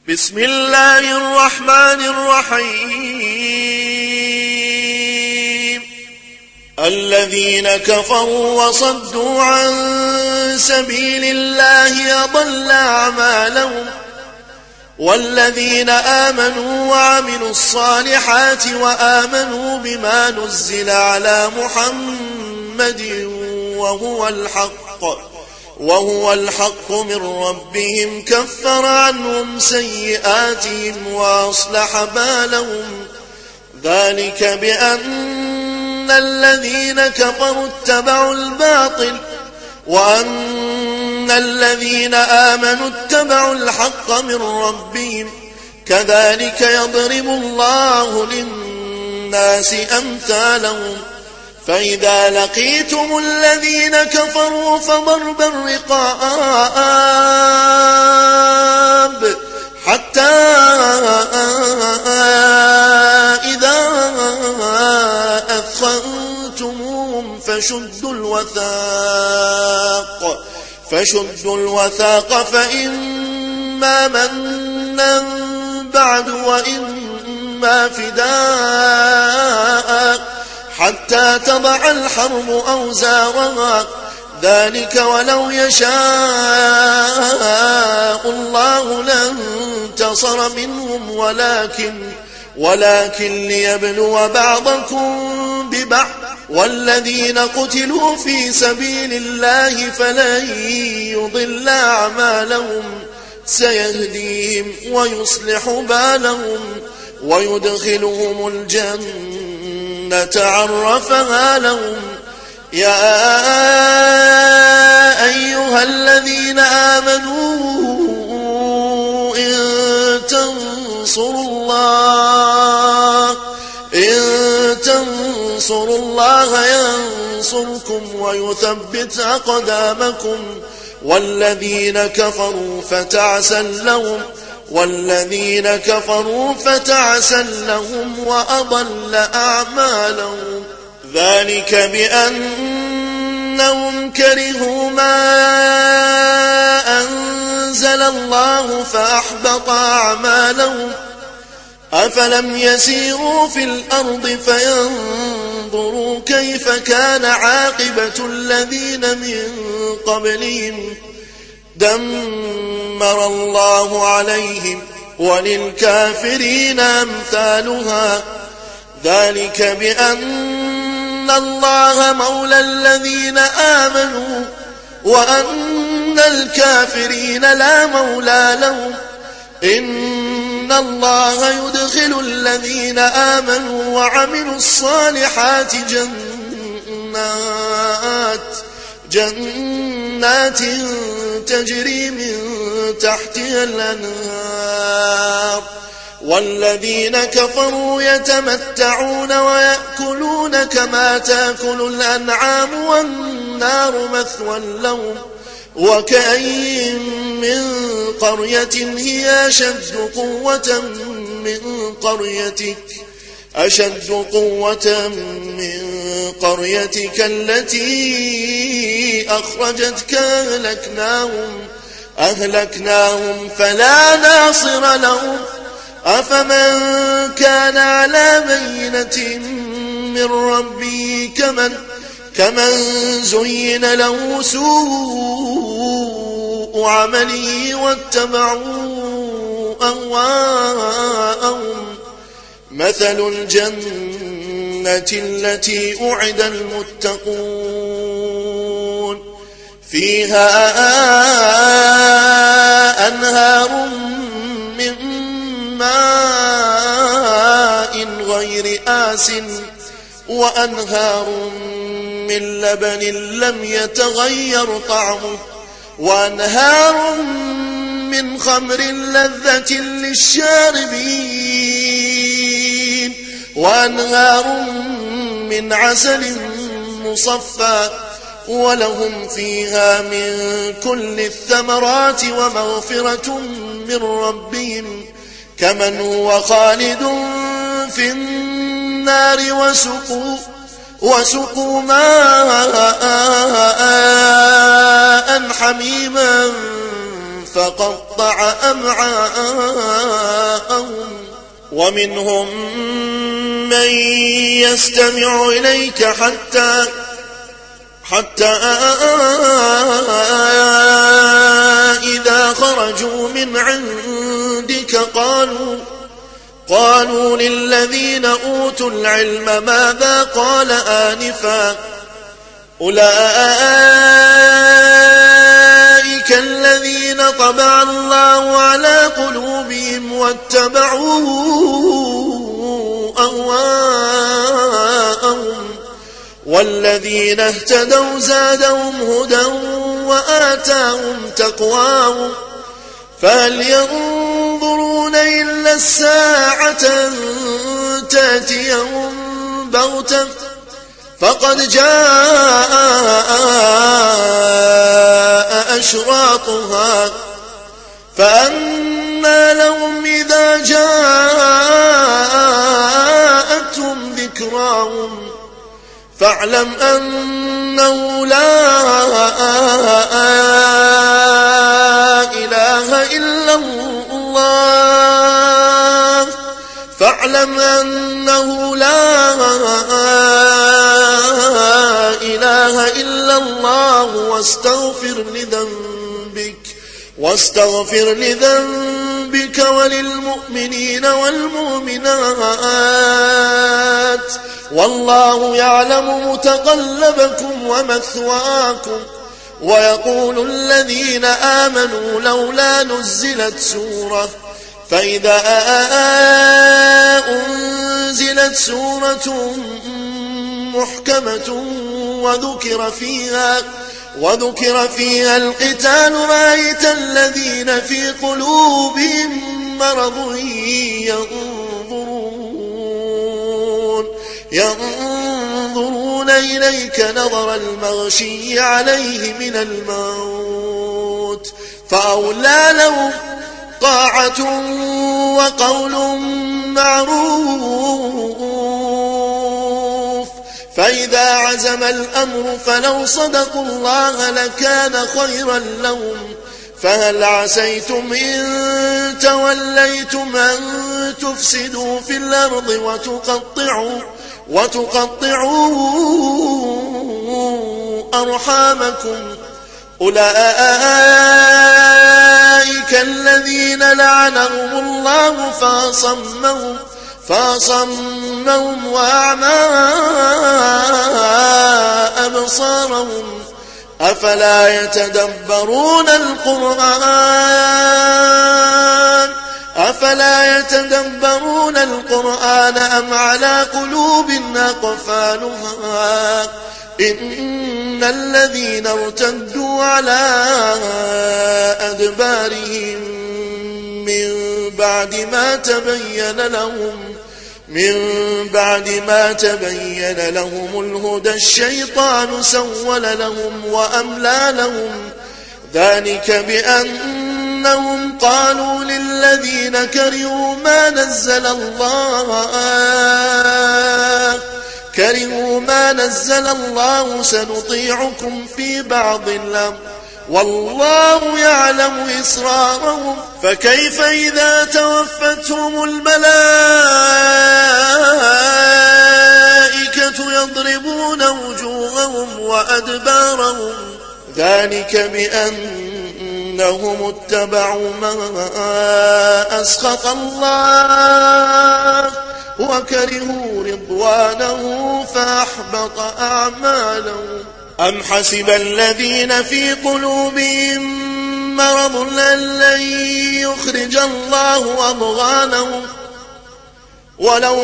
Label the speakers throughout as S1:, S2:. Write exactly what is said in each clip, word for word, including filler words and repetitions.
S1: بسم الله الرحمن الرحيم الذين كفروا وصدوا عن سبيل الله أضل أعمالهم والذين آمنوا وعملوا الصالحات وآمنوا بما نزل على محمد وهو الحق وهو الحق من ربهم كفر عنهم سيئاتهم وأصلح بالهم ذلك بأن الذين كفروا اتبعوا الباطل وأن الذين آمنوا اتبعوا الحق من ربهم كذلك يضرب الله للناس أمثالهم فإذا لقيتم الذين كفروا فضرب الرقاب حتى إذا أثخنتموهم فشدوا الوثاق فشدوا الوثاق فإما منا بعد وإما فداء حتى تضع الحرب أوزارها ذلك ولو يشاء الله لانتصر منهم ولكن ولكن ليبلو بعضكم ببعض والذين قتلوا في سبيل الله فلن يضل أعمالهم سيهديهم ويصلح بالهم ويدخلهم الجنة عرفها لهم يا أيها الذين آمنوا إن تنصروا الله إن تنصروا الله ينصركم ويثبت أقدامكم والذين كفروا فتعسا لهم والذين كفروا فتعسا لهم وأضل أعمالهم ذلك بأنهم كرهوا ما أنزل الله فأحبط أعمالهم أفلم يسيروا في الأرض فينظروا كيف كان عاقبة الذين من قبلهم دمر الله عليهم وللكافرين أمثالها ذلك بأن الله مولى الذين آمنوا وأن الكافرين لا مولى لهم إن الله يدخل الذين آمنوا وعملوا الصالحات جنات جنات تجري من تحتها الأنهار والذين كفروا يتمتعون ويأكلون كما تأكل الأنعام والنار مثوى لهم وكأين من قرية هي أشد قوة من قريتك أشد قوة من قريتك التي أخرجتك أهلكناهم أهلكناهم فلا ناصر لهم أفمن كان على بينة من ربه كمن كمن زين له سوء عمله واتبعوا أهواءهم مثل الجنة التي أعد المتقون فيها أنهار من ماء غير آس وأنهار من لبن لم يتغير طعمه وأنهار من خمر لذة للشاربين وأنهار من عسل مصفى ولهم فيها من كل الثمرات ومغفرة من ربهم كمن هو خالد في النار وسقوا وسقوا ماء حميما فقطع وقطع أمعاءهم ومنهم من يستمع إليك حتى حتى إذا خرجوا من عندك قالوا قالوا للذين أوتوا العلم ماذا قال آنفا أولئك الذين طبع الله على قلوبهم واتبعوا أهواءهم والذين اهتدوا زادهم هدى وآتاهم تقواهم فهل ينظرون إلا الساعة أن تأتيهم بغتة فقد جاء أشراطها فأنى لهم إذا جاءتهم ذكراهم فاعلم أنه لا إله إلا الله فاعلم أنه لا إله إلا الله واستغفر لذنبك واستغفر لذنبك وللمؤمنين والمؤمنات والله يعلم متقلبكم ومثواكم ويقول الذين آمنوا لولا نزلت سورة فإذا أنزلت سورة محكمة وذكر فيها وذكر فيها القتال رأيت الذين في قلوبهم مرض ينظرون ينظرون إليك نظر المغشي عليه من الموت فأولى لهم طاعة وقول معروف فإذا عزم الأمر فلو صدقوا الله لكان خيرا لهم فهل عسيتم إن توليتم أن تفسدوا في الأرض وتقطعوا وتقطعوا أرحامكم أولئك الذين لعنهم الله فاصمهم فاصمهم وأعمى أبصارهم أفلا يتدبرون القرآن أفلا يتدبرون القرآن أم على قلوب أقفالها إن الذين ارتدوا على أدبارهم من بعد ما تبين لهم من بعد ما تبين لهم الهدى الشيطان سول لهم وأملى لهم ذلك بأنهم قالوا للذين كرهوا ما نزل الله كرهوا ما نزل الله سنطيعكم في بعض الأمر والله يعلم إسرارهم فكيف إذا توفتهم الملائكة يضربون وجوههم وأدبارهم ذلك بأنهم اتبعوا ما أسخط الله وكرهوا رضوانه فأحبط أعمالهم أم حسب الذين في قلوبهم مرض أن لن يخرج الله أضغانهم ولو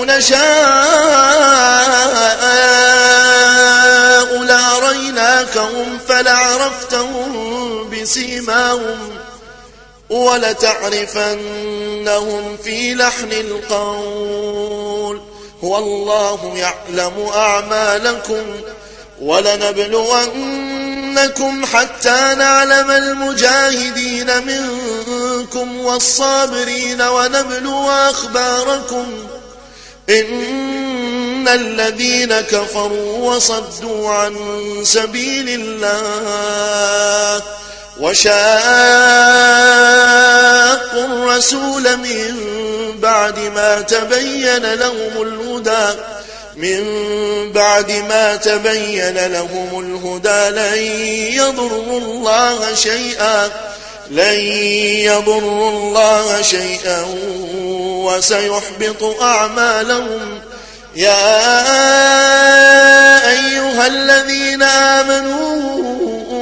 S1: نشاء لأريناكهم فلعرفتهم بسيماهم ولتعرفنهم في لحن القول والله يعلم أعمالكم ولنبلونكم حتى نعلم المجاهدين منكم والصابرين ونبلو أخباركم إن الذين كفروا وصدوا عن سبيل الله وشاقوا الرسول من بعد ما تبين لهم الهدى من بعد ما تبين لهم الهدى لن يضروا الله شيئا لن يضروا الله شيئا وسيحبط أعمالهم. يا أيها الذين آمنوا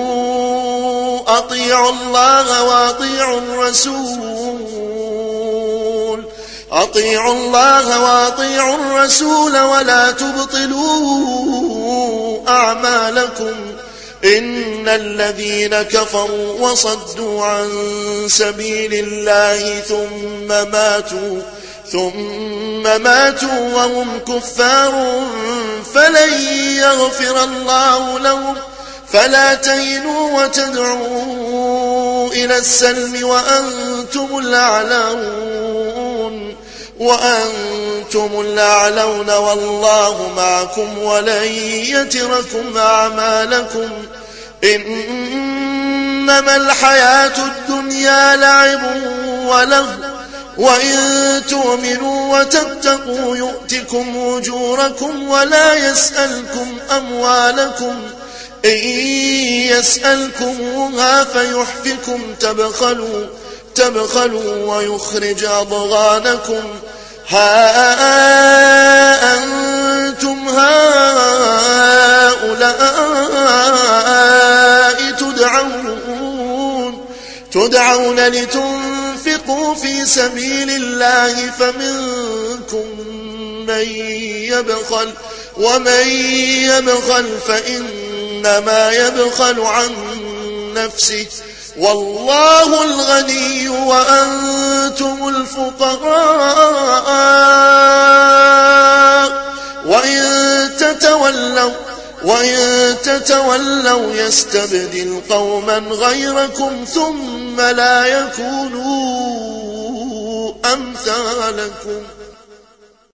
S1: أطيعوا الله وأطيعوا الرسول أطيعوا الله وأطيعوا الرسول ولا تبطلوا أعمالكم إن الذين كفروا وصدوا عن سبيل الله ثم ماتوا ثم ماتوا وهم كفار فلن يغفر الله لهم فلا تهنوا وتدعوا إلى السلم وأنتم الأعلون وأنتم الأعلون والله معكم ولن يتركم أعمالكم. إنما الحياة الدنيا لعب ولهو وإن تؤمنوا وتتقوا يؤتكم أجوركم ولا يسألكم أموالكم إن يسألكموها فيحفكم تبخلوا تبخلوا ويخرج أضغانكم. ها أنتم هؤلاء تدعون تدعون لتنفقوا في سبيل الله فمنكم من يبخل ومن يبخل فإنما يبخل عن نفسه والله الغني وأنتم الفقراء وإن تتولوا وإن تتولوا يستبدل قوما غيركم ثم لا يكونوا أمثالكم.